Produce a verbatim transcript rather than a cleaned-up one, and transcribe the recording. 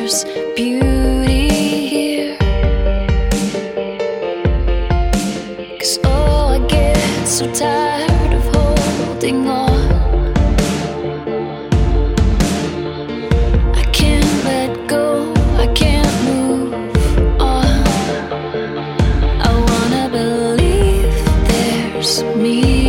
there's beauty here. 'Cause oh, I get so tired of holding on. I can't let go, I can't move on. I wanna believe there's me.